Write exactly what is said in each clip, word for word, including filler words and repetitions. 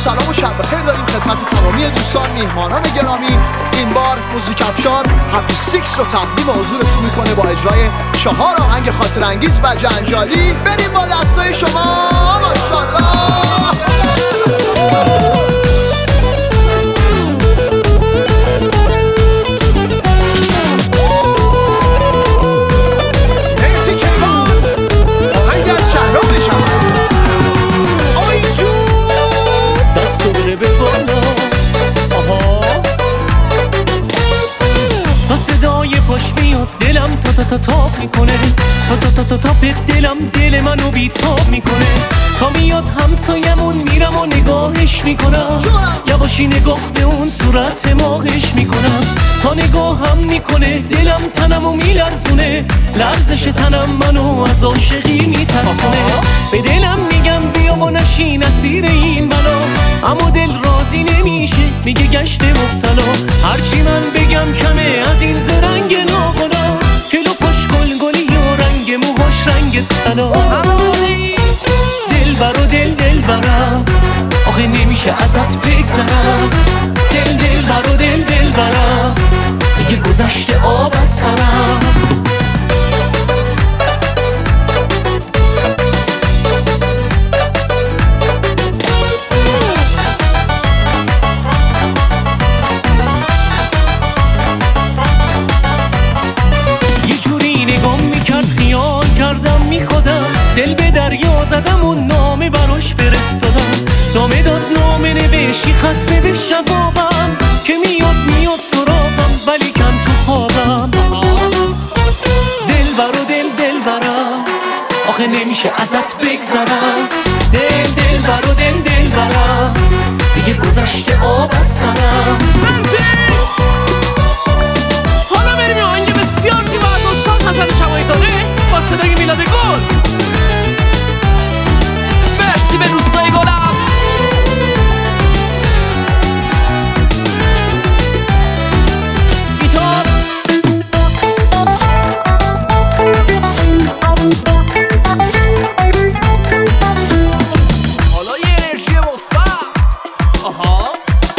سلام و شب بخیر داریم خدمت تمامی دوستان میهمانان گرامی. این بار موزیک افشار هپی سیکس رو تقدیم حضورتون میکنه با اجرای چهار آهنگ خاطر انگیز و جنجالی. بریم با دستای شما. ماشاءالله. پاش میاد دلم تا تا تا تاب میکنه، تا تا تا تا تا به دلم دل منو بیتاب میکنه. تا میاد همسایمون میرم و نگاهش میکنم، یواشی نگاه به اون صورت ماهش میکنم. تا نگاهم میکنه دلم تنمو میلرزونه، لرزش تنم منو از عاشقی میترسونه. به دلم میگم بیا و نشین اسیر این بلا، اما دل راضی نمیشه میگه گشت مبتلا. هرچی من بگم کمه از این زرنگ ناقلا، کلو پاش گل گلی و رنگ موهاش رنگ طلا. دل برا دل دل برم آخه نمیشه ازت بگذرم، دل دل برا دل دل برم دیگه گذشته آب از سرم. دل به دریا زدم و نامه براش فرستادم، نامه داد نامه نوشی خط نوشت جوابم که میاد میاد سراغم ولی کن تو خوابم. دل برا دل دل برم آخه نمیشه ازت بگذرم، دل دل برا دل دل برم دیگه گذشته آب از سرم. حالا بریم آهنگ بسیار زیبا از استاد حسن شماعی زاده با صدای میلاد گل. مرسی به دوستای گلم. گیتار حالا یه انرژی مثبت. آها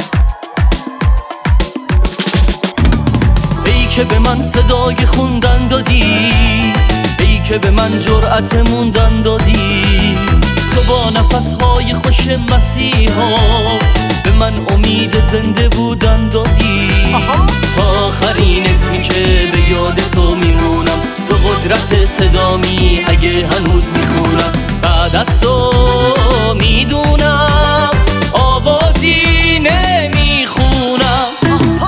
ای که به من صدای خوندن دادی، ای که به من جرأت موندن دادی، تو با نفسهای خوش مسیحا به من امید زنده بودن دادی. تا آخرین اسمی که به یاد تو میمونم، تو قدرت صدامی اگه هنوز میخونم. بعد از تو میدونم آوازی نمیخونم.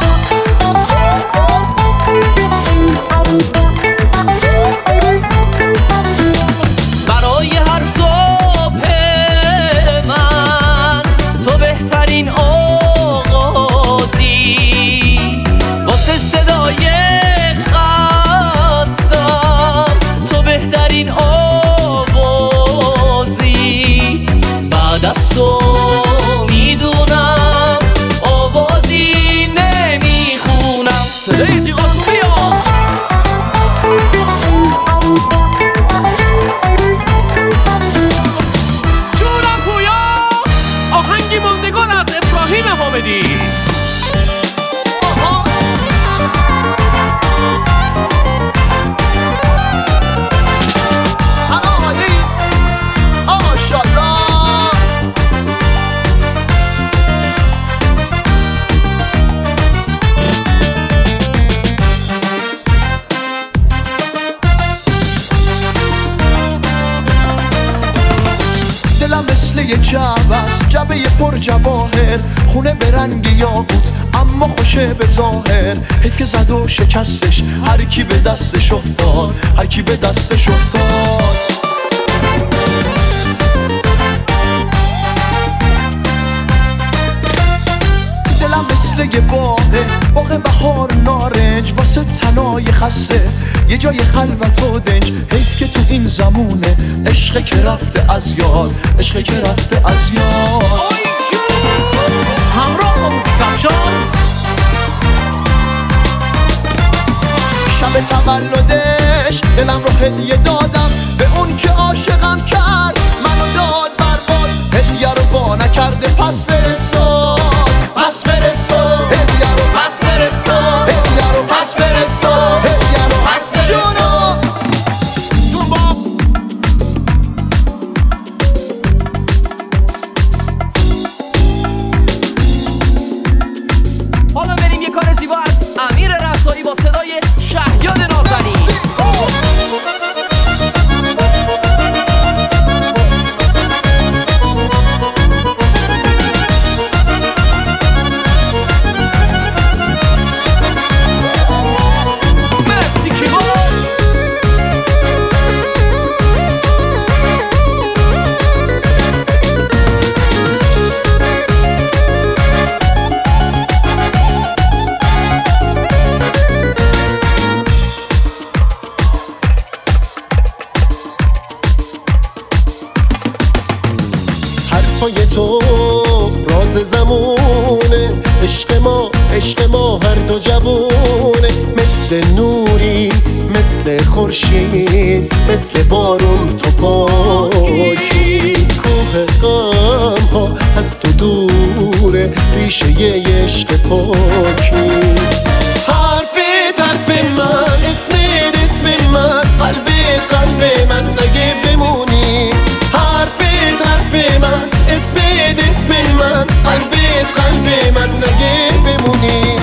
برای هر صبح من تو بهترین آغازی، واسه صدای خستم تو بهترین آوازی. بعد از تو میدونم آوازی نمیخونم. صدای تیغاتو بیا. موندگان از ابراهیم حامدی. دلم مثل یه جعبه است، جعبه پر جواهر، خونه به رنگ یاقوت اما خوشه به ظاهر. حیف که زد و شکستش هر کی به دستش افتاد، هر کی به دستش افتاد. دلم مثل یه باغه، باغ بهار نارنج، واسه تنای خسته یه جای خلوت و دنج. حیف که تو این زمونه عشق که رفته از یاد، عشق که رفته از یاد. آی جون همراه با موزیک افشار. شب تولدش دلم رو هدیه دادم به اون که عاشقم کرد، منو داد برباد، هدیه رو با نکرده پس فرست حرفای تو راز زمونه، عشق ما عشق ما هر دو جوونه، مثل نوری مثل خورشید، مثل بارون تو پاکی، کوه غم ها از تو دوره، ریشه ی عشق پاکی. حرفت حرف من، اسمت اسم من، قلبت قلب من نگه بمونی. حرفت حرف من، اسمت اسم من، قلبت قلب من نگه بمونی.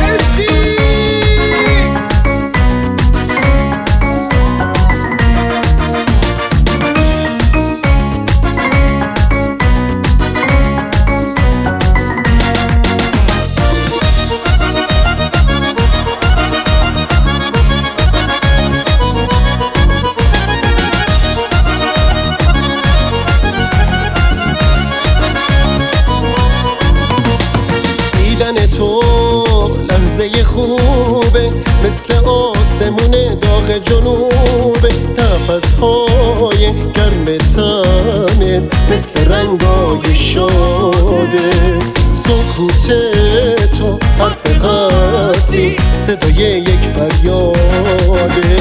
تو لحظه خوبه، مثل آسمون داغ جنوبه، نفسهای گرم تنت مثل رنگای شاده، سکوت تو حرف هستی، صدای یک فریاده.